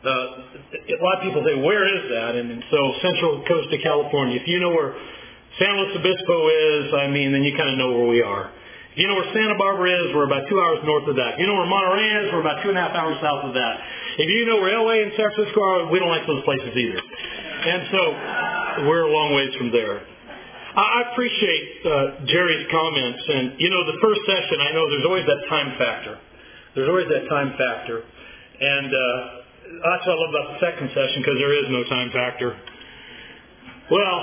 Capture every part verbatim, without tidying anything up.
Uh, a lot of people say, where is that? And, and so Central Coast of California. If you know where San Luis Obispo is, I mean, then you kind of know where we are. If you know where Santa Barbara is, we're about two hours north of that. If you know where Monterey is, we're about two and a half hours south of that. If you know where L A and San Francisco are, we don't like those places either. And so we're a long ways from there. I appreciate uh, Jerry's comments. And, you know, the first session, I know there's always that time factor. There's always that time factor. And uh, that's what I love about the second session, because there is no time factor. Well,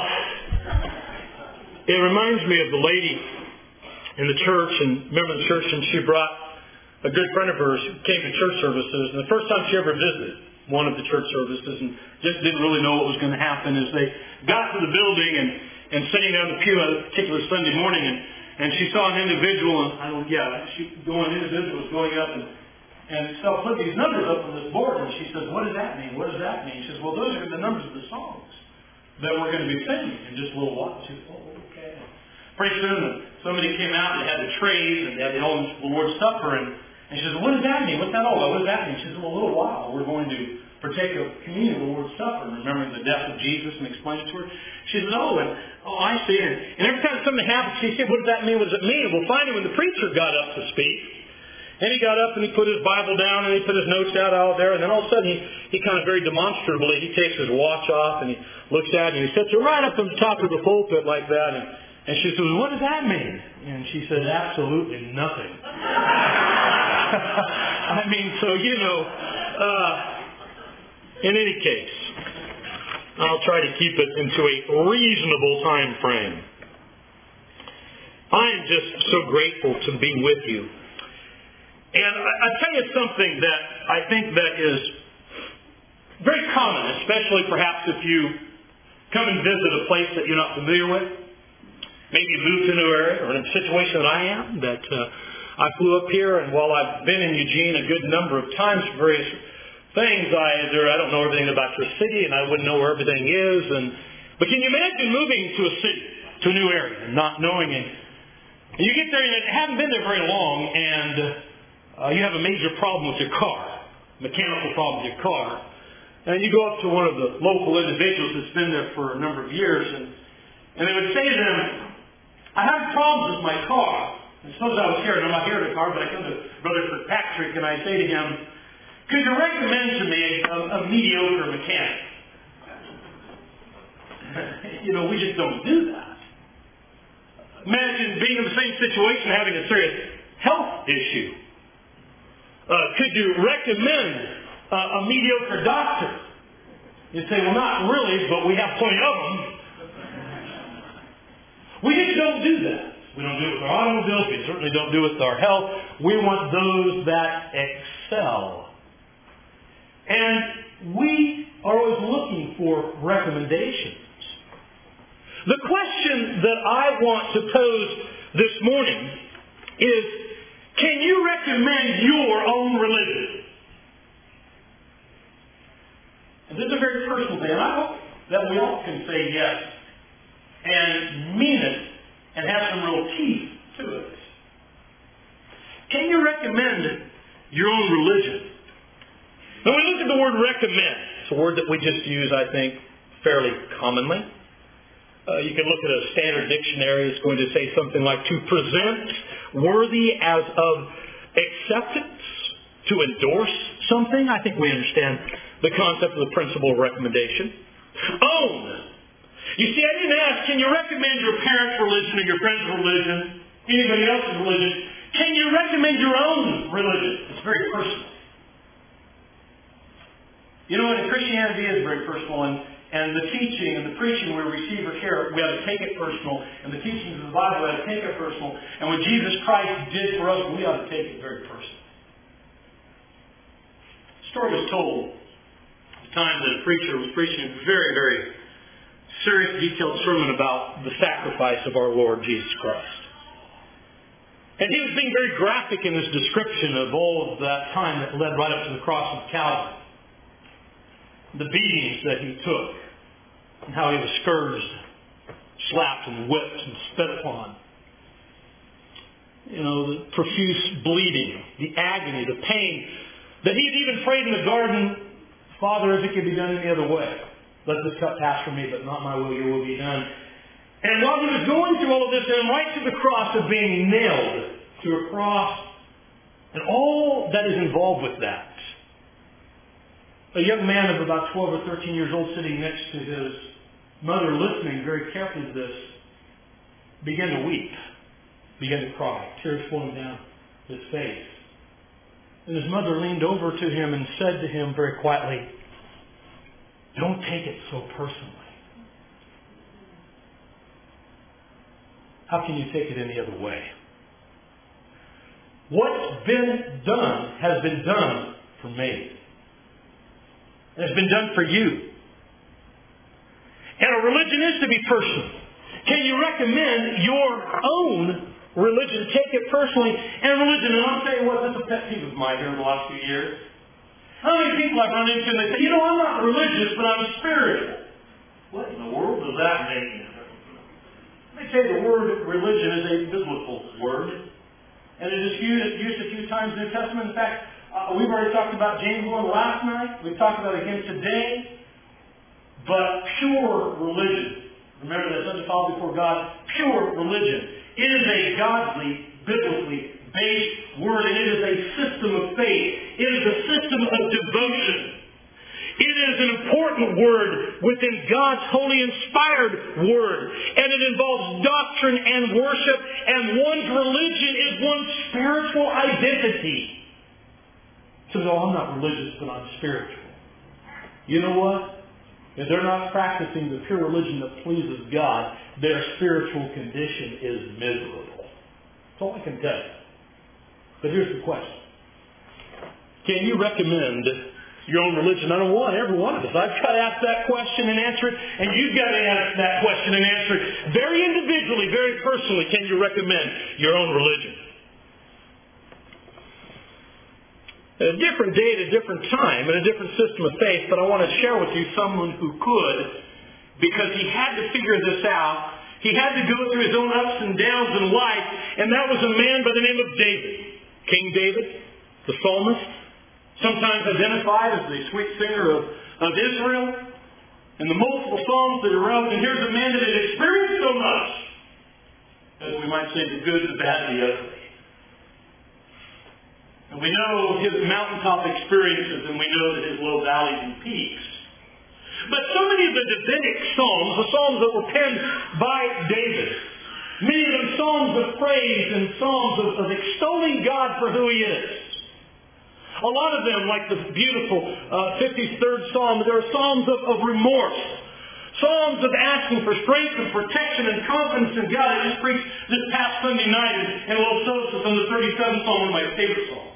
it reminds me of the lady in the church, and remember the church, and she brought a good friend of hers who came to church services, and the first time she ever visited one of the church services, and just didn't really know what was going to happen, as they got to the building and, and sitting down the pew on a particular Sunday morning, and, and she saw an individual, and I don't, yeah, she going, individual was going up, and, and so put these numbers up on this board, and she says, what does that mean? What does that mean? She says, well, those are the numbers of the songs that we're going to be singing in just a little while. She says, oh, okay. Pretty soon, somebody came out and had the trays, and they had the elements of the Lord's Supper, and And she says, what does that mean? What's that all about? What does that mean? She says, well, a little while we're going to partake of communion of the Lord's Supper, remembering the death of Jesus, and explain it to her. She says, oh, and, oh, I see. And, and every time something happens, she said, what does that mean? What does it mean? Well, finally, when the preacher got up to speak, and he got up and he put his Bible down and he put his notes out out there, and then all of a sudden he, he kind of very demonstrably, he takes his watch off and he looks at it and he sets it right up on the top of the pulpit like that. And, and she says, what does that mean? And she said, absolutely nothing. I mean, so, you know, uh, in any case, I'll try to keep it into a reasonable time frame. I am just so grateful to be with you. And I, I tell you something that I think that is very common, especially perhaps if you come and visit a place that you're not familiar with. Maybe you moved to a new area, or in a situation that I am, that uh, I flew up here, and while I've been in Eugene a good number of times for various things, I either I don't know everything about your city, and I wouldn't know where everything is. And but can you imagine moving to a city, to a new area, and not knowing it? And you get there, and you haven't been there very long, and uh, you have a major problem with your car, mechanical problem with your car, and you go up to one of the local individuals that's been there for a number of years, and and they would say to them, I have problems with my car. And suppose I was here, and I'm not here in the car, but I come to Brother Kirkpatrick, and I say to him, could you recommend to me a, a mediocre mechanic? You know, we just don't do that. Imagine being in the same situation, having a serious health issue. Uh, could you recommend uh, a mediocre doctor? You say, well, not really, but we have plenty of them. We just don't do that. We don't do it with our automobiles. We certainly don't do it with our health. We want those that excel. And we are always looking for recommendations. The question that I want to pose this morning is, can you recommend your own religion? And this is a very personal thing, and I hope that we all can say yes and mean it and have some real teeth to it. Can you recommend your own religion? When we look at the word recommend, it's a word that we just use, I think, fairly commonly. Uh, you can look at a standard dictionary. It's going to say something like to present worthy as of acceptance, to endorse something. I think we understand the concept of the principle of recommendation. Own. You see, I didn't ask, can you recommend your parents' religion or your friend's religion, anybody else's religion? Can you recommend your own religion? It's very personal. You know, and Christianity is very personal, and, and the teaching and the preaching we receive or hear, we ought to take it personal, and the teachings of the Bible, we ought to take it personal, and what Jesus Christ did for us, we ought to take it very personal. The story was told at the time that a preacher was preaching a very, very serious, detailed sermon about the sacrifice of our Lord Jesus Christ. And he was being very graphic in his description of all of that time that led right up to the cross of Calvary. The beatings that he took, and how he was scourged, slapped and whipped and spit upon. You know, the profuse bleeding, the agony, the pain that he had even prayed in the garden, Father, if it can be done any other way, let this cup pass from me, but not my will, your will be done. And while he was going through all of this, and right to the cross of being nailed to a cross, and all that is involved with that, a young man of about twelve or thirteen years old sitting next to his mother, listening very carefully to this, began to weep, began to cry, tears flowing down his face. And his mother leaned over to him and said to him very quietly, "Don't take it so personally." How can you take it any other way? What's been done has been done for me. And it's been done for you. And a religion is to be personal. Can you recommend your own religion? Take it personally. And religion, and I'll tell you what, this is a pet peeve of mine here in the last few years. How many people I've run into and they say, you know, I'm not religious, but I'm spiritual. What in the world does that mean? Let me say the word religion is a biblical word. And it is used, used a few times in the New Testament. In fact, uh, we've already talked about James one last night. We've talked about it again today. But pure religion, remember that's undefiled before God, pure religion. It is a godly, biblically based word, and it is a system of faith. It is a system of devotion. It is an important word within God's holy inspired word. And it involves doctrine and worship. And one's religion is one's spiritual identity. So, no, I'm not religious, but I'm spiritual. You know what? If they're not practicing the pure religion that pleases God, their spiritual condition is miserable. That's all I can tell you. But here's the question. Can you recommend your own religion? I don't want every one of us. I've tried to ask that question and answer it, and you've got to ask that question and answer it very individually, very personally. Can you recommend your own religion? At a different day, at a different time, and a different system of faith, but I want to share with you someone who could, because he had to figure this out. He had to go through his own ups and downs in life, and that was a man by the name of David. King David, the psalmist, sometimes identified as the sweet singer of, of Israel, and the multiple psalms that are wrote. And here's a man that had experienced so much, as we might say, the good, the bad, the ugly. And we know his mountaintop experiences, and we know that his low valleys and peaks. But so many of the Davidic psalms, the psalms that were penned by David, many of them psalms of praise and psalms of, of extolling God for who he is. A lot of them, like the beautiful uh, fifty-third Psalm, there are psalms of, of remorse. Psalms of asking for strength and protection and confidence in God. I just preached this past Sunday night in, in Los Osos on the thirty-seventh Psalm, one of my favorite psalms.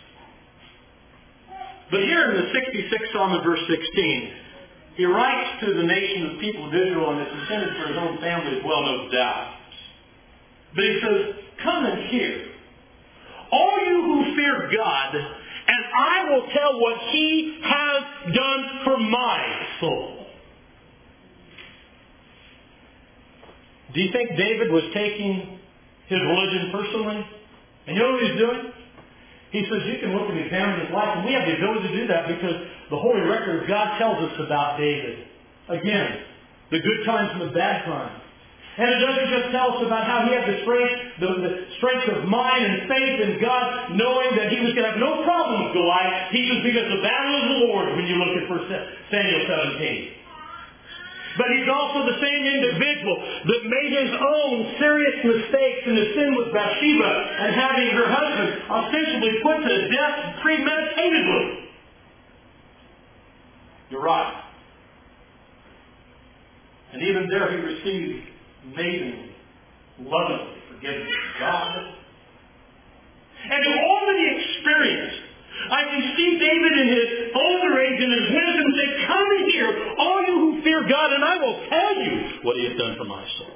But here in the sixty-sixth Psalm in verse sixteen, he writes to the nation of people of Israel, and it's intended for his own family as well, no doubt. But he says, "Come and hear, all you who fear God, and I will tell what he has done for my soul." Do you think David was taking his religion personally? And you know what he's doing? He says you can look and examine his life, and we have the ability to do that because the Holy Record of God tells us about David. Again, the good times and the bad times. And it doesn't just tell us about how he had the strength, the, the strength of mind and faith in God, knowing that he was going to have no problem with Goliath. He says, because the battle is the Lord when you look at First Samuel seventeen. But he's also the same individual that made his own serious mistakes in his sin with Bathsheba and having her husband ostensibly put to death premeditatedly. You're right. And even there he received amazing, loving forgiveness from God. And to all that he experienced, I can see David in his older age and his wisdom say, "Come in here, all you who fear God, and I will tell you what he has done for my soul."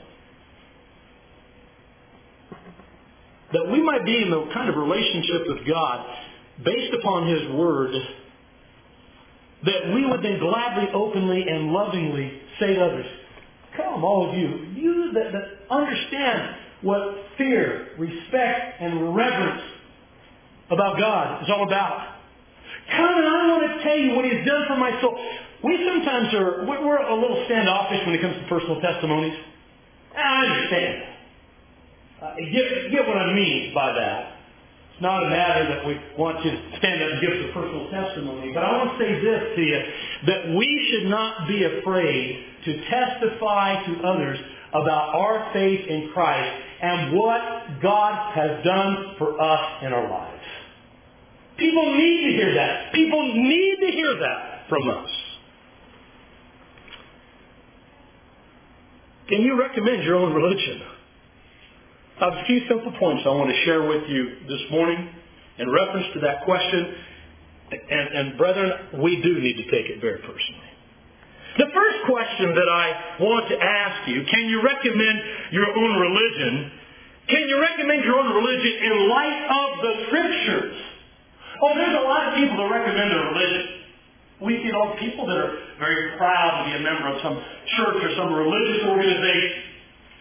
That we might be in the kind of relationship with God based upon his word, that we would then gladly, openly, and lovingly say to others, "Come, all of you, you that, that understand what fear, respect, and reverence about God is all about. Come, and I want to tell you what he's He's done for my soul. We sometimes are, we're a little standoffish when it comes to personal testimonies. I understand. Uh, get, get what I mean by that. It's not a matter that we want you to stand up and give us a personal testimony. But I want to say this to you, that we should not be afraid to testify to others about our faith in Christ and what God has done for us in our lives. People need to hear that. People need to hear that from us. Can you recommend your own religion? I have a few simple points I want to share with you this morning in reference to that question. And, and brethren, we do need to take it very personally. The first question that I want to ask you, can you recommend your own religion? Can you recommend your own religion in light of the Scriptures? Oh, there's a lot of people that recommend their religion. We see all people that are very proud to be a member of some church or some religious organization.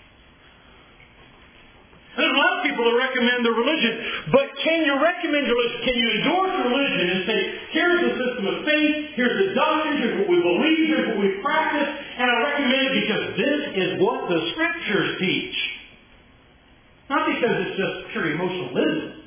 There's a lot of people that recommend their religion, but can you recommend your religion? Can you endorse religion and say, here's the system of faith, here's the doctrine, here's what we believe, here's what we practice, and I recommend it because this is what the Scriptures teach. Not because it's just pure emotionalism.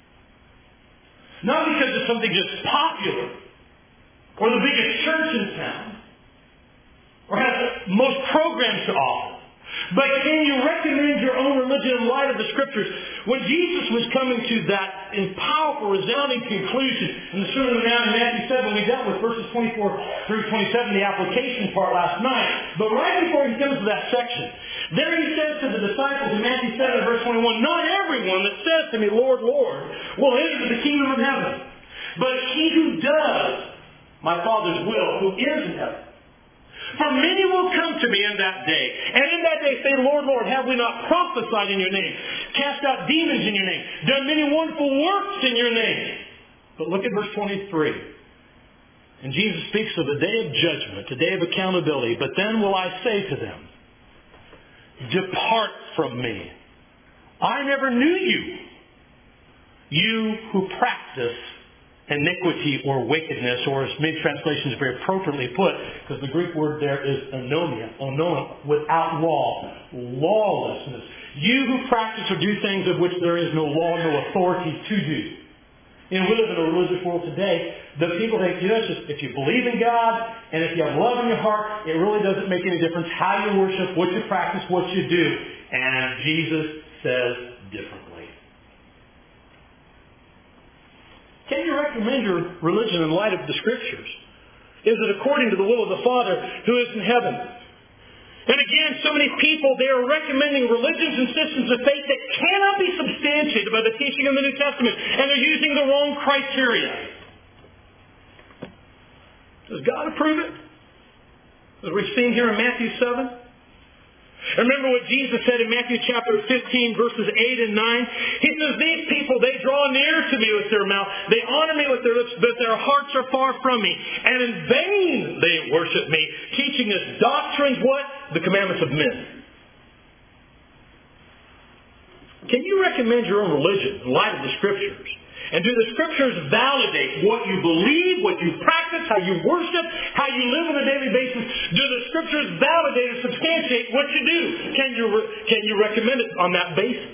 Not because it's something just popular, or the biggest church in town, or has the most programs to offer. But can you recommend your own religion in light of the Scriptures? When Jesus was coming to that in powerful, resounding conclusion in the Sermon on the Mount in Matthew seven, we dealt with verses twenty-four through twenty-seven, the application part last night. But right before he comes to that section, there he says to the disciples in Matthew seven, verse twenty-one, not everyone that says to me, Lord, Lord, will enter the kingdom of heaven, but he who does my Father's will, who is in heaven. For many will come to me in that day, and in that day say, Lord, Lord, have we not prophesied in your name, cast out demons in your name, done many wonderful works in your name? But look at verse twenty-three. And Jesus speaks of the day of judgment, the day of accountability. But then will I say to them, depart from me. I never knew you, you who practice iniquity or wickedness, or as many translations very appropriately put, because the Greek word there is anomia, anomia, without law, lawlessness. You who practice or do things of which there is no law, no authority to do. You know, we live in a religious world today. The people think, you know, it's just, if you believe in God, and if you have love in your heart, it really doesn't make any difference how you worship, what you practice, what you do. And Jesus says differently. Can you recommend your religion in light of the Scriptures? Is it according to the will of the Father who is in heaven? And again, so many people, they are recommending religions and systems of faith that cannot be substantiated by the teaching of the New Testament. And they're using the wrong criteria. Does God approve it? As we've seen here in Matthew seven. Remember what Jesus said in Matthew chapter fifteen, verses eight and nine? He says, these people, they draw near to me with their mouth. They honor me with their lips, but their hearts are far from me. And in vain they worship me, teaching us doctrines, what? The commandments of men. Can you recommend your own religion in light of the Scriptures? And do the Scriptures validate what you believe, what you practice, how you worship, how you live on a daily basis? Do the Scriptures validate and substantiate what you do? Can you, re- can you recommend it on that basis?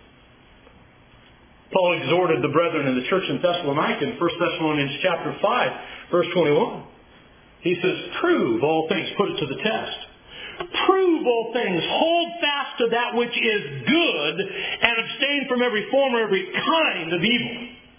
Paul exhorted the brethren in the church in Thessalonica in First Thessalonians chapter five, verse twenty-one. He says, prove all things, put it to the test. Prove all things, hold fast to that which is good, and abstain from every form or every kind of evil.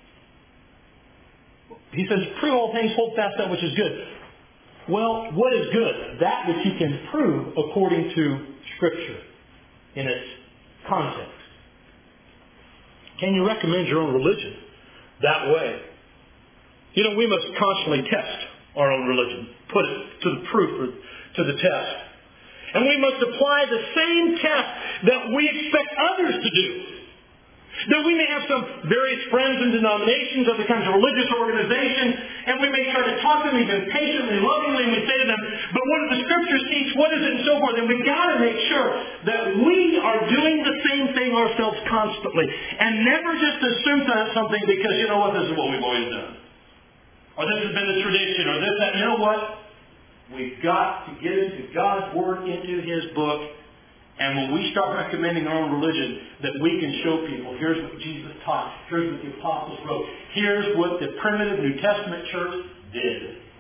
He says, prove all things, hold fast that which is good. Well, what is good? That which you can prove according to Scripture in its context. Can you recommend your own religion that way? You know, we must constantly test our own religion, put it to the proof or to the test. And we must apply the same test that we expect others to do. That we may have some various friends and denominations, other kinds of religious organizations, and we may try to talk to them even patiently, lovingly, and we say to them, but what do the Scriptures teach? What is it? And so forth. And we've got to make sure that we are doing the same thing ourselves constantly. And never just assume that something because, you know what, this is what we've always done. Or this has been the tradition, or this, that, know what? We've got to get into God's Word, into His book. And when we start recommending our own religion, that we can show people, here's what Jesus taught, here's what the apostles wrote, here's what the primitive New Testament church did.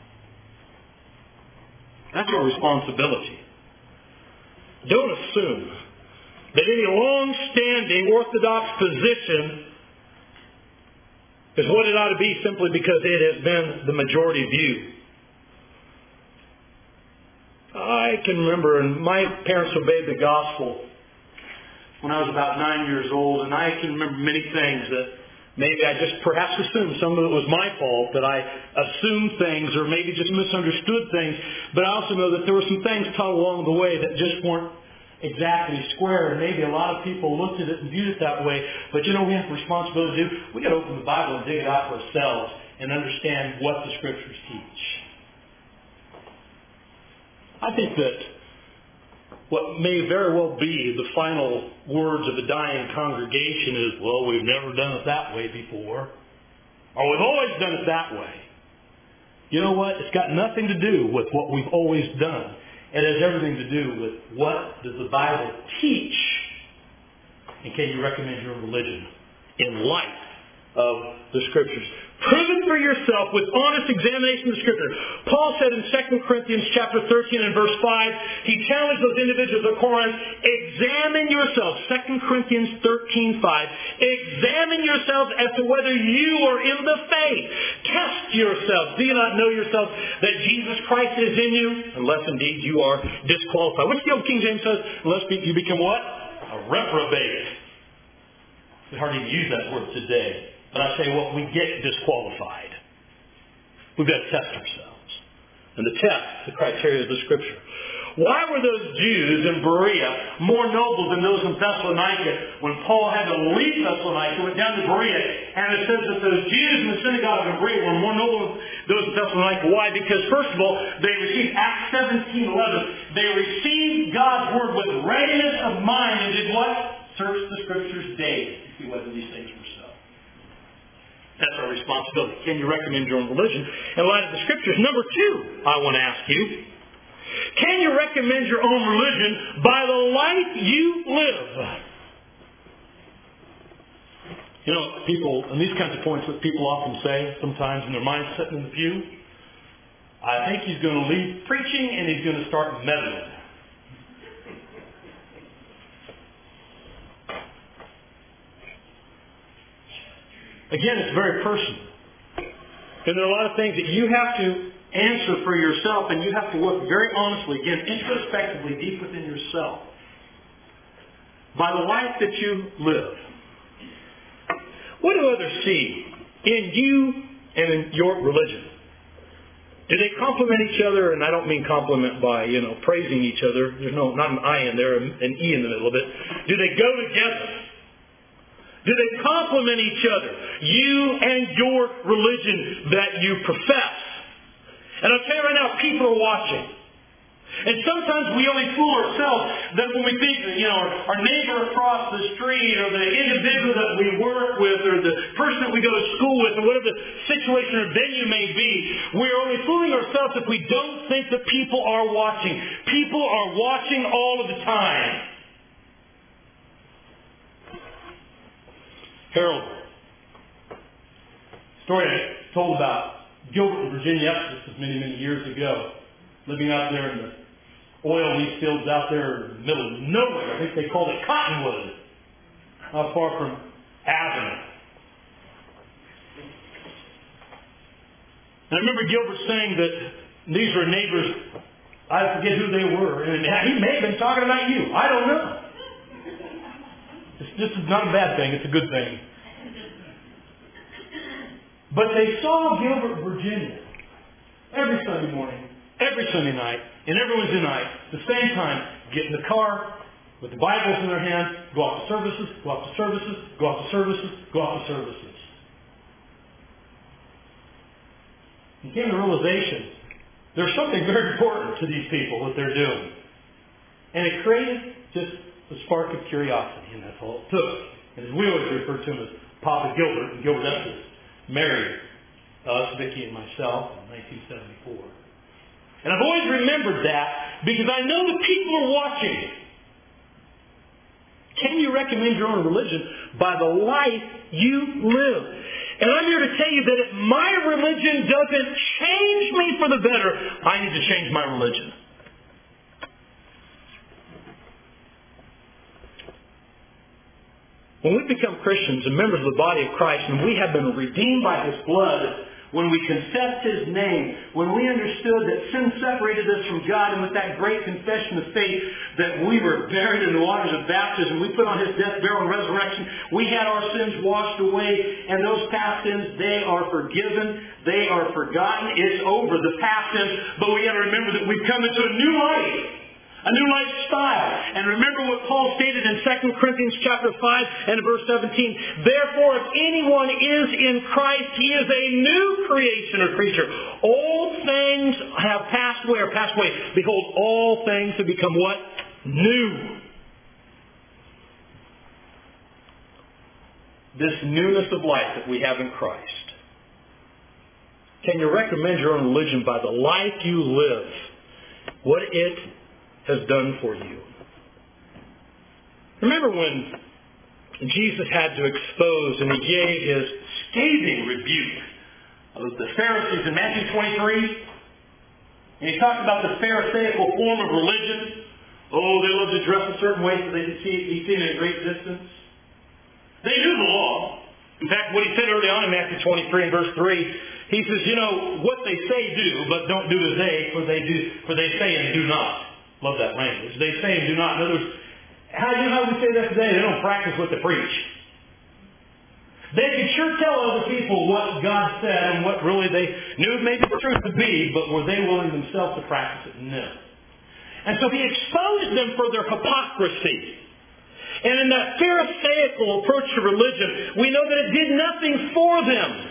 That's our responsibility. Don't assume that any long-standing Orthodox position is what it ought to be simply because it has been the majority view. I can remember, and my parents obeyed the gospel when I was about nine years old, and I can remember many things that maybe I just perhaps assumed. Some of it was my fault, that I assumed things or maybe just misunderstood things. But I also know that there were some things taught along the way that just weren't exactly square, and maybe a lot of people looked at it and viewed it that way. But you know, we have a responsibility to do. We've got to open the Bible and dig it out for ourselves and understand what the Scriptures teach. I think that what may very well be the final words of a dying congregation is, well, we've never done it that way before. Or we've always done it that way. You know what? It's got nothing to do with what we've always done. It has everything to do with what does the Bible teach, and can you recommend your religion in light of the Scriptures. Prove it for yourself with honest examination of the Scripture. Paul said in Second Corinthians chapter thirteen and verse five, he challenged those individuals of Corinth, examine yourselves. Second Corinthians thirteen five. Examine yourselves as to whether you are in the faith. Test yourselves. Do you not know yourselves that Jesus Christ is in you? Unless indeed you are disqualified. What's the old King James says? Unless you become what? A reprobate. We hardly use that word today. But I say, well, we get disqualified. We've got to test ourselves. And the test, the criteria of the Scripture. Why were those Jews in Berea more noble than those in Thessalonica when Paul had to leave Thessalonica, went down to Berea, and it says that those Jews in the synagogue of Berea were more noble than those in Thessalonica? Why? Because first of all, they received Acts seventeen eleven. They received God's Word with readiness of mind and did what? Search the Scriptures daily to see whether these things were so. That's our responsibility. Can you recommend your own religion in light of the Scriptures? Number two, I want to ask you, can you recommend your own religion by the life you live? You know, people, and these kinds of points that people often say sometimes in their minds sitting in the pew, I think he's going to leave preaching and he's going to start meddling. Again, it's very personal. And there are a lot of things that you have to answer for yourself, and you have to look very honestly, again, introspectively, deep within yourself. By the life that you live. What do others see in you and in your religion? Do they compliment each other? And I don't mean compliment by, you know, praising each other. There's no, not an I in there, an E in the middle of it. Do they go together? Do they complement each other? You and your religion that you profess. And I'll tell you right now, people are watching. And sometimes we only fool ourselves that when we think, you know, our neighbor across the street or the individual that we work with or the person that we go to school with or whatever the situation or venue may be, we're only fooling ourselves if we don't think that people are watching. People are watching all of the time. Harold, story I told about Gilbert, Virginia. This was many, many years ago. Living out there in the oil leaf fields out there in the middle of nowhere. I think they called it Cottonwood. Not far from Athens. And I remember Gilbert saying that these were neighbors. I forget who they were. And he may have been talking about you. I don't know. This, this is not a bad thing. It's a good thing. But they saw Gilbert, Virginia, every Sunday morning, every Sunday night, and every Wednesday night, at the same time, get in the car with the Bibles in their hands, go off to services, go off to services, go off to services, go off to services. And came to the realization there's something very important to these people, what they're doing. And it created just a spark of curiosity, and that's all it took. And as we always refer to him as Papa Gilbert, and Gilbert Estes married us, Vicki and myself, in nineteen seventy-four. And I've always remembered that because I know the people are watching. Can you recommend your own religion by the life you live? And I'm here to tell you that if my religion doesn't change me for the better, I need to change my religion. When we become Christians and members of the body of Christ, and we have been redeemed by His blood, when we confessed His name, when we understood that sin separated us from God, and with that great confession of faith that we were buried in the waters of baptism, we put on His death, burial, and resurrection, we had our sins washed away, and those past sins, they are forgiven, they are forgotten, it's over, the past sins, but we got to remember that we've come into a new life. A new lifestyle. And remember what Paul stated in Second Corinthians chapter five and verse seventeen. Therefore, if anyone is in Christ, he is a new creation or creature. Old things have passed away or passed away. Behold, all things have become what? New. This newness of life that we have in Christ. Can you recommend your own religion by the life you live? What it has done for you. Remember when Jesus had to expose and He gave His scathing rebuke of the Pharisees in Matthew twenty-three? And He talked about the Pharisaical form of religion. Oh, they love to dress a certain way so they can see, be seen at a great distance. They knew the law. In fact, what He said early on in Matthew twenty-three and verse three, He says, you know, what they say do, but don't do as they, for they do, for they say and do not. Love that language. They say and do not. In other words, how do you know how we say that today? They don't practice what they preach. They can sure tell other people what God said and what really they knew maybe the truth to be, but were they willing themselves to practice it? No. And so He exposed them for their hypocrisy. And in that Pharisaical approach to religion, we know that it did nothing for them.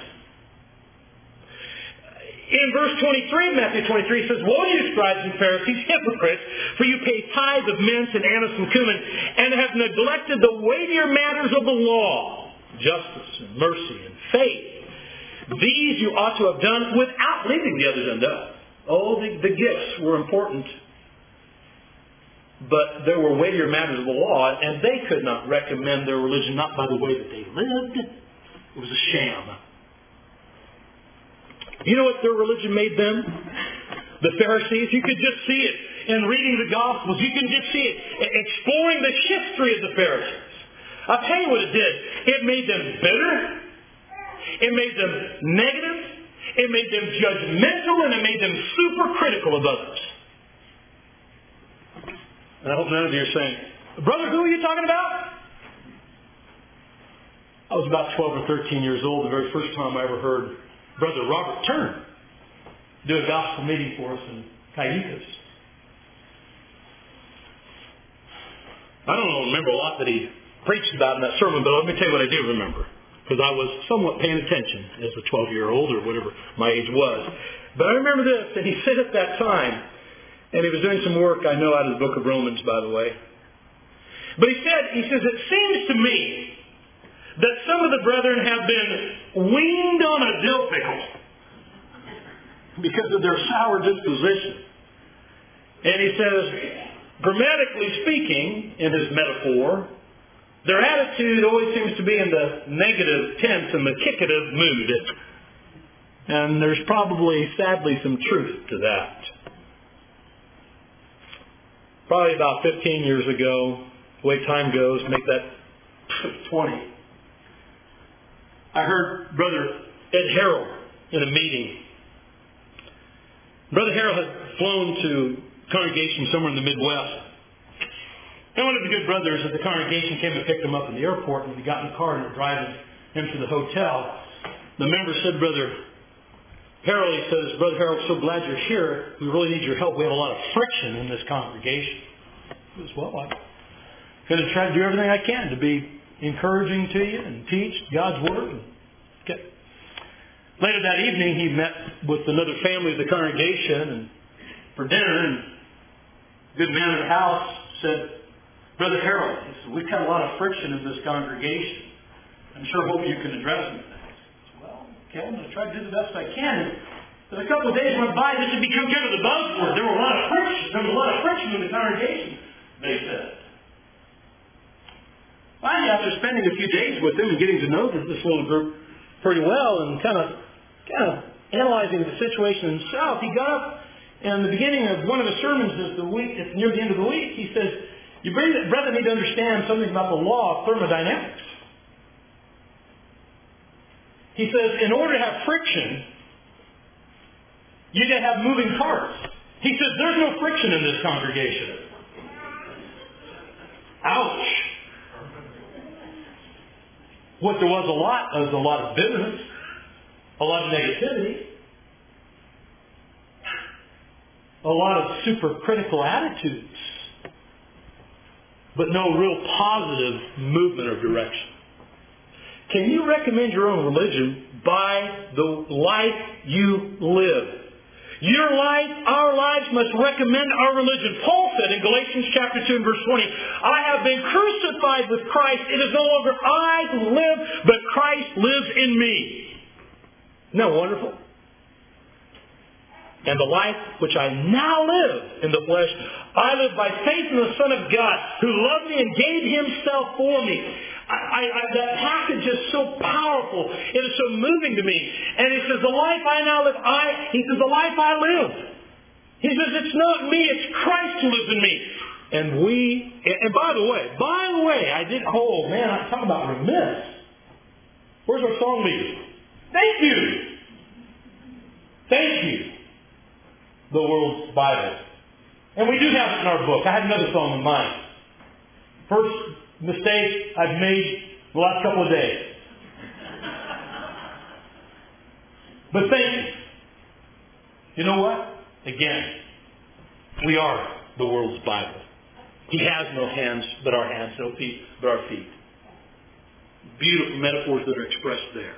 In verse twenty-three, Matthew twenty-three, it says, Woe to you, scribes and Pharisees, hypocrites, for you pay tithes of mint and anise and cumin, and have neglected the weightier matters of the law, justice and mercy and faith. These you ought to have done without leaving the others undone. Oh, the, the gifts were important, but there were weightier matters of the law, and they could not recommend their religion, not by the way that they lived. It was a sham. You know what their religion made them? The Pharisees, you could just see it in reading the Gospels. You can just see it exploring the history of the Pharisees. I'll tell you what it did. It made them bitter. It made them negative. It made them judgmental, and it made them super critical of others. And I hope none of you are saying, Brother, who are you talking about? I was about twelve or thirteen years old the very first time I ever heard Brother Robert Turner do a gospel meeting for us in Cayucas. I don't remember a lot that he preached about in that sermon, but let me tell you what I do remember, because I was somewhat paying attention as a twelve-year-old or whatever my age was. But I remember this, and he said at that time, and he was doing some work, I know, out of the book of Romans, by the way. But he said, he says, it seems to me that some of the brethren have been weaned on a dill pickle because of their sour disposition. And he says, grammatically speaking, in his metaphor, their attitude always seems to be in the negative tense and the kickative mood. And there's probably, sadly, some truth to that. Probably about fifteen years ago, the way time goes, make that twenty. I heard Brother Ed Harrell in a meeting. Brother Harrell had flown to a congregation somewhere in the Midwest. And one of the good brothers of the congregation came and picked him up in the airport, and he got in the car and were driving him to the hotel. The member said, Brother Harrell, he says, Brother Harrell, so glad you're here. We really need your help. We have a lot of friction in this congregation. He says, well, I'm going to try to do everything I can to be encouraging to you and teach God's Word. Okay. Later that evening, he met with another family of the congregation and for dinner, and a good man of the house said, Brother Harold, he said, we've had a lot of friction in this congregation. I'm sure hope you can address me. Well, okay, I'm going to try to do the best I can. But a couple of days went by, this had become kind of the buzzword There was a lot of friction in the congregation, they said. Finally, after spending a few days with them and getting to know this little group pretty well and kind of, kind of analyzing the situation himself, he got up and the beginning of one of the sermons is the week, it's near the end of the week, he says, you brethren need to understand something about the law of thermodynamics. He says, in order to have friction, you got to have moving parts. He says, there's no friction in this congregation. Ouch. What there was a lot was a lot of bitterness, a lot of negativity, a lot of super critical attitudes, but no real positive movement or direction. Can you recommend your own religion by the life you live? Your life, our lives must recommend our religion. Paul said in Galatians chapter two and verse twenty, I have been crucified with Christ. It is no longer I who live, but Christ lives in me. Isn't that wonderful? And the life which I now live in the flesh, I live by faith in the Son of God, who loved me and gave himself for me. I, I, that passage is so powerful. It is so moving to me. And he says, the life I now live, I, he says, the life I live. He says, it's not me, it's Christ who lives in me. And we, and by the way, by the way, I did, oh man, I'm talking about remiss. Where's our song leader? Thank you. Thank you. The World's Bible. And we do have it in our book. I had another song in mind. First mistake I've made the last couple of days. But thank you. You know what? Again, we are the world's Bible. He has no hands but our hands, no feet but our feet. Beautiful metaphors that are expressed there.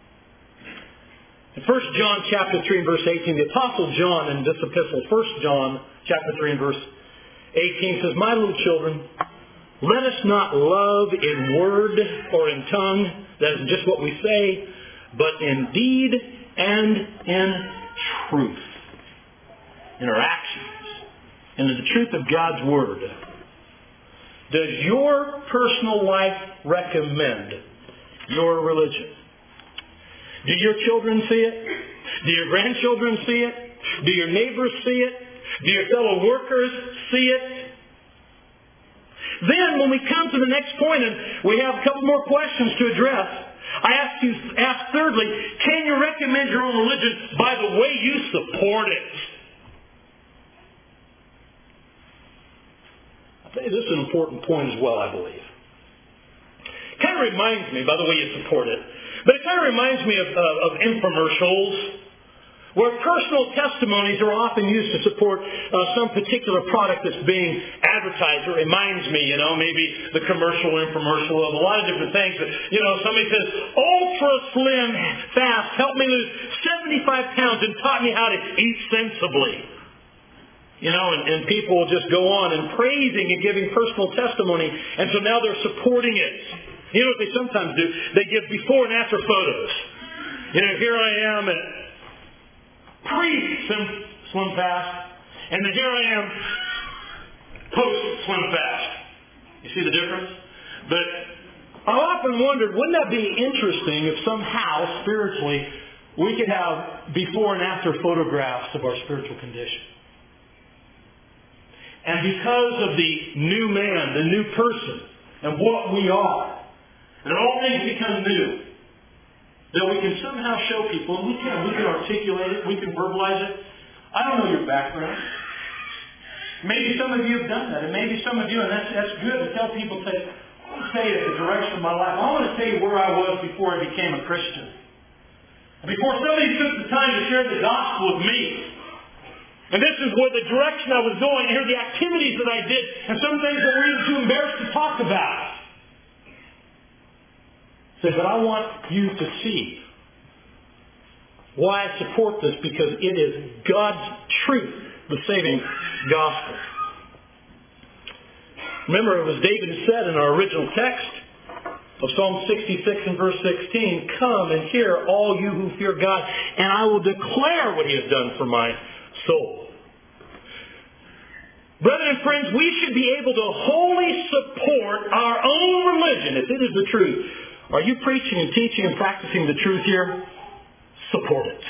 In First John chapter three and verse eighteen, the Apostle John in this epistle, First John chapter three and verse eighteen says, my little children, let us not love in word or in tongue, that is just what we say, but in deed and in truth. In our actions. And in the truth of God's Word. Does your personal life recommend your religion? Do your children see it? Do your grandchildren see it? Do your neighbors see it? Do your fellow workers see it? Then, when we come to the next point, and we have a couple more questions to address, I ask you, ask thirdly, can you recommend your own religion by the way you support it? I'll tell you, this is an important point as well, I believe. It kind of reminds me, by the way you support it, but it kind of reminds me of, of, of infomercials, where personal testimonies are often used to support uh, some particular product that's being advertised. It reminds me, you know, maybe the commercial, infomercial of a lot of different things. But, you know, somebody says, Ultra Slim Fast helped me lose seventy-five pounds and taught me how to eat sensibly. You know, and, and people will just go on and praising and giving personal testimony. And so now they're supporting it. You know what they sometimes do? They give before and after photos. You know, here I am at pre-Slim Slim Fast, and then here I am post-Slim Fast. You see the difference? But I often wondered, wouldn't that be interesting if somehow, spiritually, we could have before and after photographs of our spiritual condition? And because of the new man, the new person, and what we are, and all things become new, that we can somehow show people, and we can, we can articulate it, we can verbalize it. I don't know your background. Maybe some of you have done that, and maybe some of you, and that's, that's good to tell people, say, I want to tell you the direction of my life. I want to tell you where I was before I became a Christian. And before somebody took the time to share the gospel with me. And this is where the direction I was going, and here are the activities that I did, and some things that we're even too embarrassed to talk about. Say, but I want you to see why I support this, because it is God's truth, the saving gospel. Remember, it was David who said in our original text of Psalm sixty-six and verse sixteen, come and hear all you who fear God, and I will declare what he has done for my soul. Brethren and friends, we should be able to wholly support our own religion if it is the truth. Are you preaching and teaching and practicing the truth here? Support it.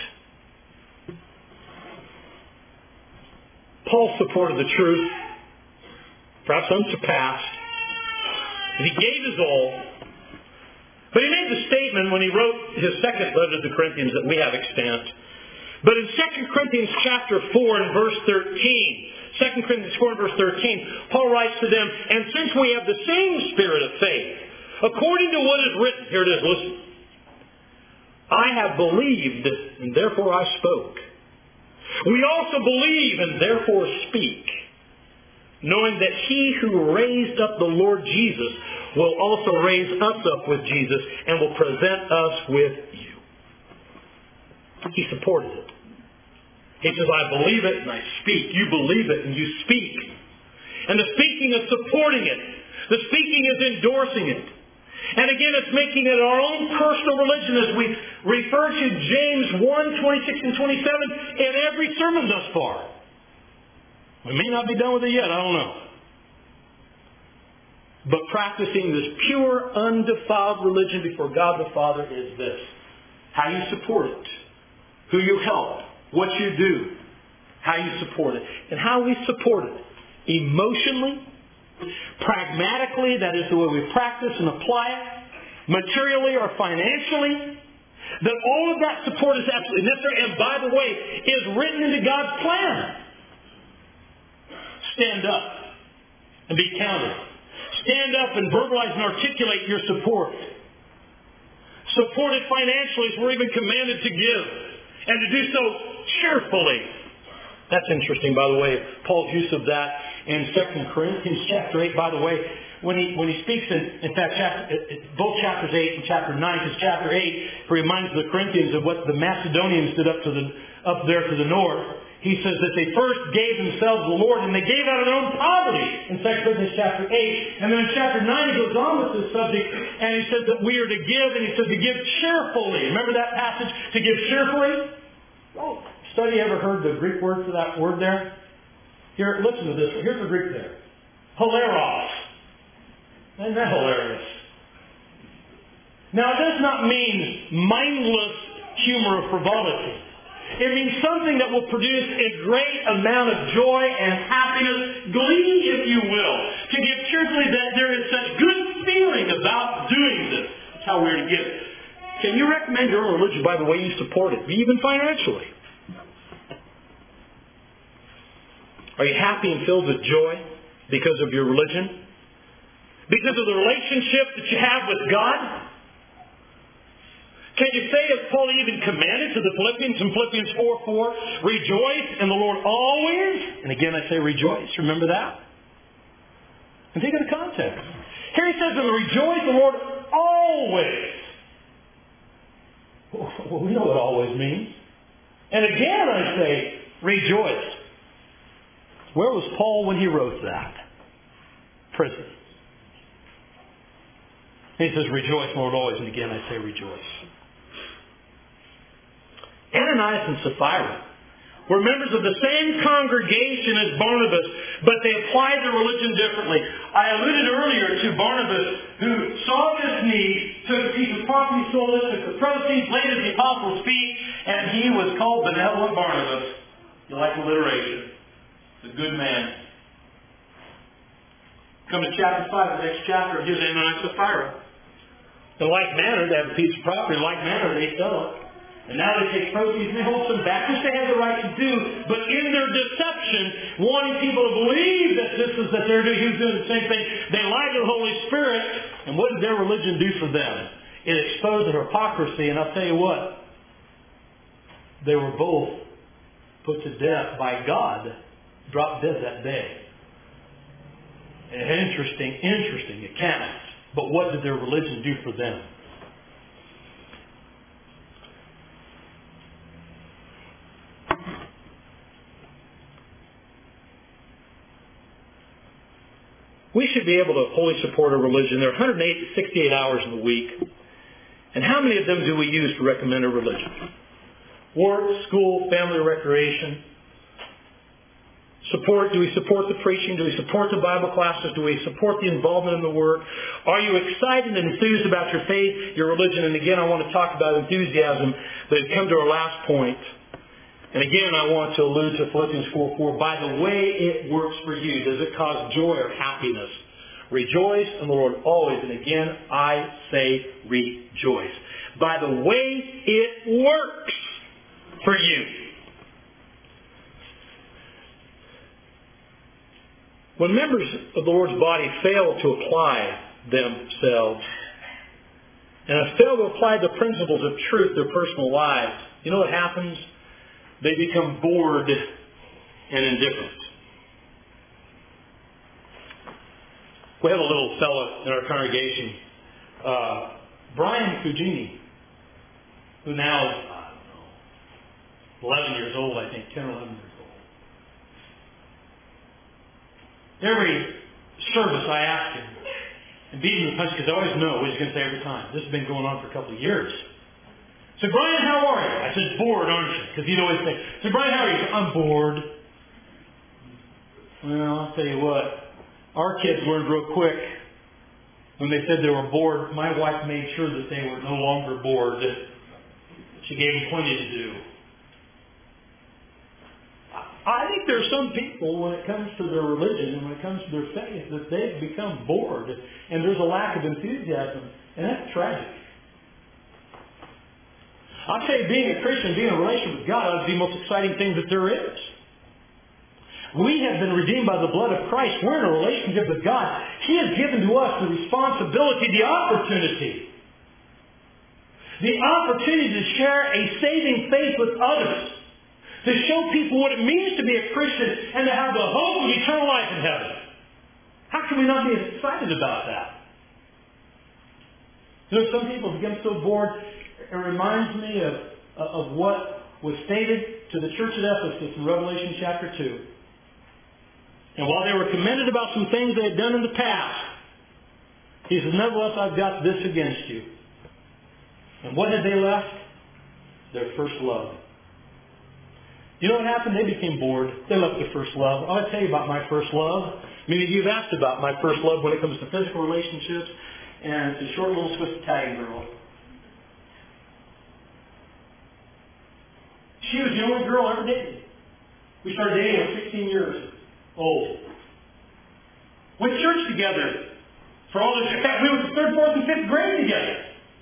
Paul supported the truth, perhaps unsurpassed. He gave his all. But he made the statement when he wrote his second letter to the Corinthians that we have extant. But in Second Corinthians chapter four and verse thirteen, Second Corinthians four and verse thirteen, Paul writes to them, and since we have the same spirit of faith, according to what is written, here it is, listen. I have believed, and therefore I spoke. We also believe, and therefore speak, knowing that he who raised up the Lord Jesus will also raise us up with Jesus and will present us with you. He supported it. He says, I believe it and I speak. You believe it and you speak. And the speaking is supporting it. The speaking is endorsing it. And again, it's making it our own personal religion as we refer to James one, twenty-six and twenty-seven in every sermon thus far. We may not be done with it yet, I don't know. But practicing this pure, undefiled religion before God the Father is this. How you support it. Who you help. What you do. How you support it. And how we support it. Emotionally. Pragmatically, that is the way we practice and apply it. Materially or financially. That all of that support is absolutely necessary. And by the way, is written into God's plan. Stand up and be counted. Stand up and verbalize and articulate your support. Support it financially as we're even commanded to give. And to do so cheerfully. That's interesting, by the way, Paul's use of that in Second Corinthians chapter eight. By the way, when he when he speaks in, in fact, chapter, both chapters eight and chapter nine, because chapter eight reminds the Corinthians of what the Macedonians did up to the up there to the north. He says that they first gave themselves to the Lord, and they gave out of their own poverty in Second Corinthians chapter eight. And then in chapter nine he goes on with this subject, and he says that we are to give, and he says to give cheerfully. Remember that passage? To give cheerfully? Oh, study ever heard the Greek word for that word there? Here, listen to this. Here's the Greek there. Hilaros. Isn't that hilarious? Now, it does not mean mindless humor or frivolity. It means something that will produce a great amount of joy and happiness, glee, if you will, to give cheerfully that there is such good feeling about doing this. That's how we're to give it. Can you recommend your own religion by the way you support it, even financially? Are you happy and filled with joy because of your religion? Because of the relationship that you have with God? Can you say, as Paul even commanded to the Philippians in Philippians four four, rejoice in the Lord always? And again I say rejoice. Remember that? And think of the context. Here he says, and rejoice in the Lord always. Well, we know what always means. And again I say, rejoice. Where was Paul when he wrote that? Prison. He says, rejoice, Lord, always. And again I say, rejoice. Ananias and Sapphira were members of the same congregation as Barnabas, but they applied their religion differently. I alluded earlier to Barnabas, who saw this need, took a piece of property, sold it, took the proceeds, laid it at the apostles' feet, and he was called Benevolent Barnabas. You like alliteration. The good man. Come to chapter five, the next chapter, here's Ananias and Sapphira. In like manner, they have a piece of property. In like manner, they sell it. And now they take proceeds and they hold some back, which they have the right to do. But in their deception, wanting people to believe that this is that they're doing, he was doing the same thing. They lied to the Holy Spirit. And what did their religion do for them? It exposed their hypocrisy. And I'll tell you what. They were both put to death by God. Dropped dead that day. Interesting, interesting accounts. But what did their religion do for them? We should be able to wholly support a religion. There are one hundred sixty-eight hours in the week. And how many of them do we use to recommend a religion? Work, school, family recreation, support? Do we support the preaching? Do we support the Bible classes? Do we support the involvement in the Word? Are you excited and enthused about your faith, your religion? And again, I want to talk about enthusiasm, but come to our last point. And again, I want to allude to Philippians four four. By the way it works for you, does it cause joy or happiness? Rejoice in the Lord always. And again, I say rejoice. By the way it works for you. When members of the Lord's body fail to apply themselves and fail to apply the principles of truth to their personal lives, you know what happens? They become bored and indifferent. We have a little fellow in our congregation, uh, Brian Fugini, who now is, I don't know, eleven years old, I think, ten or eleven years old. Every service I ask him, and beat him in the punch because I always know what he's going to say every time. This has been going on for a couple of years. So, Brian, how are you? I said, bored, aren't you? Because he'd always say, so, Brian, how are you? Said, I'm bored. Well, I'll tell you what. Our kids learned real quick. When they said they were bored, my wife made sure that they were no longer bored. She gave them plenty to do. I think there are some people, when it comes to their religion and when it comes to their faith, that they've become bored. And there's a lack of enthusiasm. And that's tragic. I'll tell you, being a Christian, being in a relationship with God is the most exciting thing that there is. We have been redeemed by the blood of Christ. We're in a relationship with God. He has given to us the responsibility, the opportunity. The opportunity to share a saving faith with others. To show people what it means to be a Christian and to have the hope of eternal life in heaven. How can we not be excited about that? You know, some people become so bored. It reminds me of, of what was stated to the church at Ephesus in Revelation chapter two. And while they were commended about some things they had done in the past, he says, nevertheless, I've got this against you. And what had they left? Their first love. You know what happened? They became bored. They left their first love. I'll tell you about my first love. Many of you have asked about my first love when it comes to physical relationships. And it's a short little Swiss Italian girl. She was the only girl I ever dated. We started dating at sixteen years old. Went to church together. For all this, in fact, we went to third, fourth, and fifth grade together.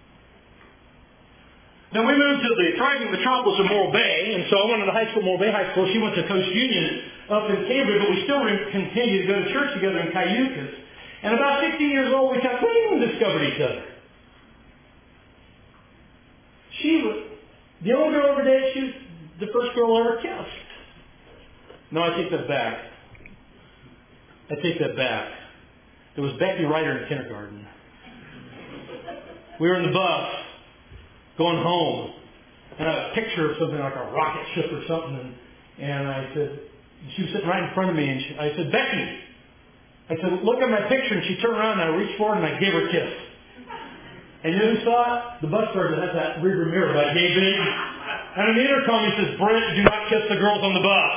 Then we moved to the thriving metropolis of Morro Bay, and so I went to high school, Morro Bay High School. She went to Coast Union up in Cambridge, but we still continued to go to church together in Cayucas. And about sixteen years old, we kind of discovered each other. She was the only girl over there. She was the first girl I ever kissed. No, I take that back. I take that back. It was Becky Ryder in kindergarten. We were in the bus going home, and I had a picture of something like a rocket ship or something, and, and I said, she was sitting right in front of me, and she, I said, Becky, I said, look at my picture, and she turned around, and I reached forward, and I gave her a kiss. And you know who saw it? The bus driver that has that rear mirror by Gay Big. And on the intercom, he says, Brent, do not kiss the girls on the bus.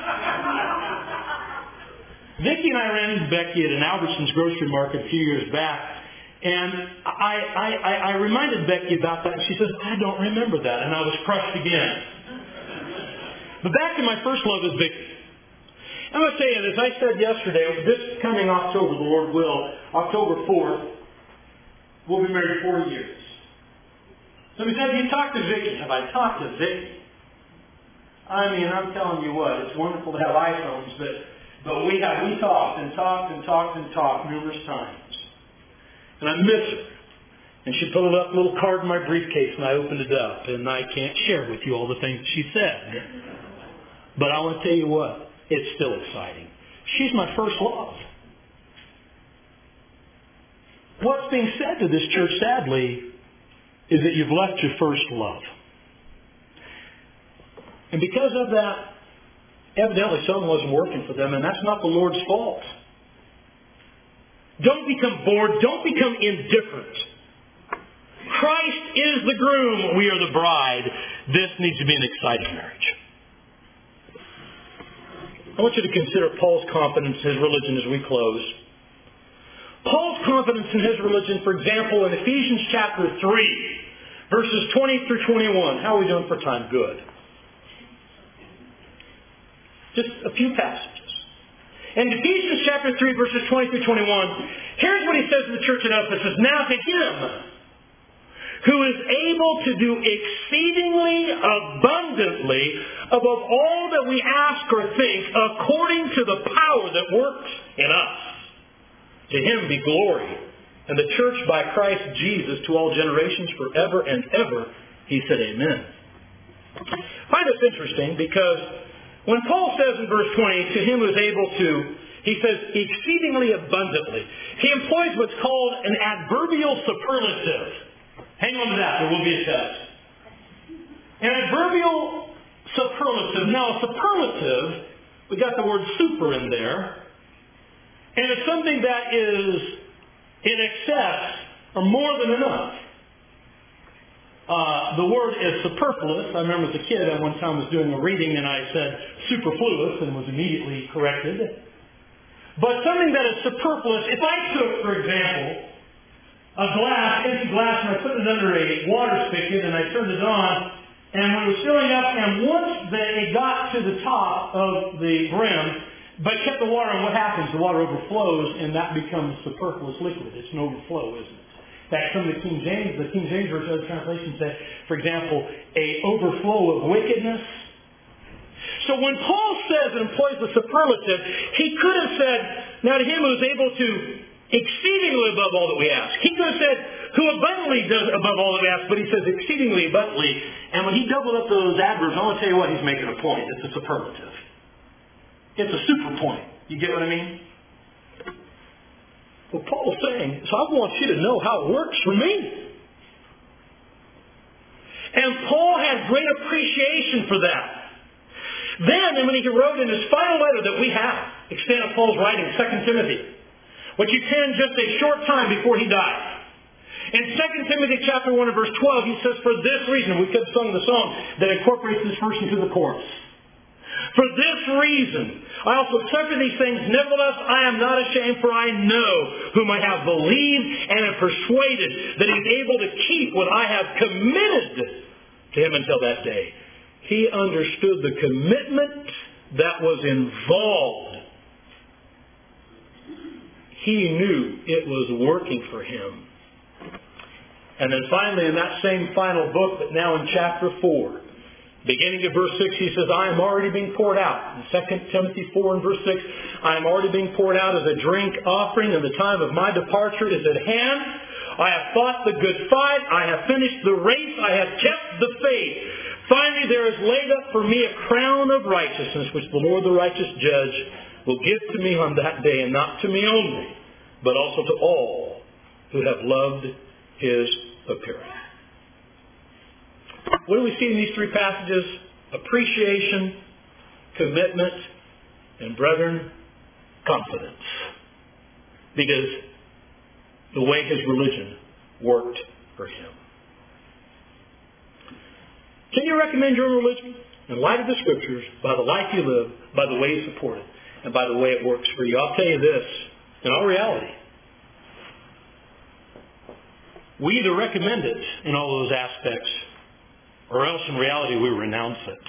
Vicki and I ran into Becky at an Albertsons grocery market a few years back, and I, I, I, I reminded Becky about that, and she says, I don't remember that, and I was crushed again. But back to my first love is Vicki. I'm going to tell you, as I said yesterday, this coming October, the Lord will, October fourth, we'll be married forty years. Somebody said, have you talked to Vicki? Have I talked to Vicki? I mean, I'm telling you what, it's wonderful to have iPhones, but But we have we talked and talked and talked and talked numerous times. And I miss her. And she put up a little card in my briefcase and I opened it up. And I can't share with you all the things she said. But I want to tell you what, it's still exciting. She's my first love. What's being said to this church, sadly, is that you've left your first love. And because of that, evidently something wasn't working for them, and that's not the Lord's fault. Don't become bored. Don't become indifferent. Christ is the groom. We are the bride. This needs to be an exciting marriage. I want you to consider Paul's confidence in his religion as we close. Paul's confidence in his religion, for example, in Ephesians chapter three, verses twenty through twenty-one. How are we doing for time? Good. Just a few passages. In Ephesians chapter three, verses twenty through twenty-one, here's what he says to the church at Ephesus. Now to him who is able to do exceedingly abundantly above all that we ask or think, according to the power that works in us. To him be glory, and the church by Christ Jesus to all generations forever and ever. He said amen. I find this interesting because when Paul says in verse twenty, to him who is able to, he says exceedingly abundantly. He employs what's called an adverbial superlative. Hang on to that, there will be a test. An adverbial superlative. Now, a superlative, we got the word super in there, and it's something that is in excess or more than enough. Uh, the word is superfluous. I remember as a kid, I one time was doing a reading and I said superfluous and was immediately corrected. But something that is superfluous, if I took, for example, a glass, empty glass, and I put it under a water spigot and I turned it on, and when it was filling up, and once that it got to the top of the brim, but kept the water, and what happens? The water overflows, and that becomes superfluous liquid. It's an overflow, isn't it? In fact, some of the King James, the King James Version of translation said, for example, a overflow of wickedness. So when Paul says and employs the superlative, he could have said, now to him who is able to exceedingly above all that we ask. He could have said, who abundantly does above all that we ask, but he says exceedingly abundantly. And when he doubled up those adverbs, I want to tell you what, he's making a point. It's a superlative. It's a super point. You get what I mean? Well, Paul's saying, so I want you to know how it works for me. And Paul had great appreciation for that. Then, and when he wrote in his final letter that we have, extent of Paul's writing, Second Timothy, which he penned just a short time before he died. In Second Timothy chapter one and verse twelve, he says, for this reason, we could have sung the song that incorporates this verse into the chorus. For this reason, I also suffer these things. Nevertheless, I am not ashamed, for I know whom I have believed and am persuaded that he is able to keep what I have committed to him until that day. He understood the commitment that was involved. He knew it was working for him. And then finally, in that same final book, but now in chapter four, beginning at verse six, he says, I am already being poured out. In Second Timothy four and verse six, I am already being poured out as a drink offering, and the time of my departure is at hand. I have fought the good fight. I have finished the race. I have kept the faith. Finally, there is laid up for me a crown of righteousness, which the Lord, the righteous judge, will give to me on that day, and not to me only, but also to all who have loved his appearing. What do we see in these three passages? Appreciation, commitment, and brethren, confidence. Because the way his religion worked for him. Can you recommend your own religion? In light of the Scriptures, by the life you live, by the way you support it, and by the way it works for you. I'll tell you this, in all reality, we either recommend it in all those aspects, or else in reality we renounce it.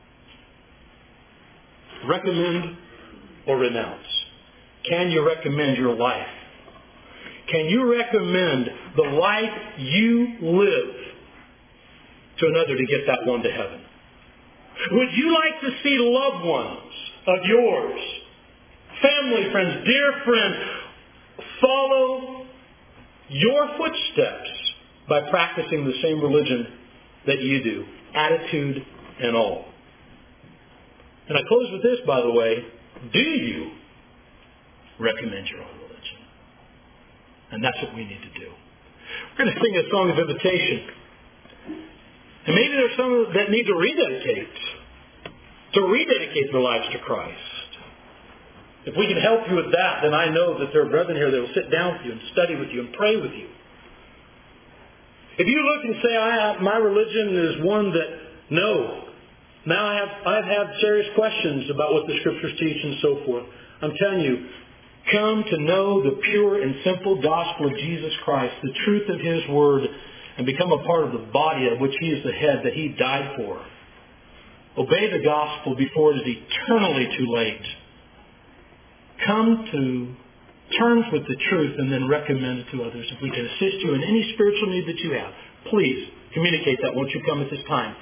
Recommend or renounce. Can you recommend your life? Can you recommend the life you live to another to get that one to heaven? Would you like to see loved ones of yours, family, friends, dear friends, follow your footsteps by practicing the same religion that you do, attitude and all? And I close with this, by the way. Do you recommend your own religion? And that's what we need to do. We're going to sing a song of invitation. And maybe there's some that need to rededicate, to rededicate their lives to Christ. If we can help you with that, then I know that there are brethren here that will sit down with you and study with you and pray with you. If you look and say, I, my religion is one that, no, Now I have, I've had serious questions about what the Scriptures teach and so forth. I'm telling you, come to know the pure and simple gospel of Jesus Christ, the truth of His Word, and become a part of the body of which He is the head that He died for. Obey the gospel before it is eternally too late. Come to terms with the truth and then recommend it to others. If we can assist you in any spiritual need that you have, please communicate that once you come at this time.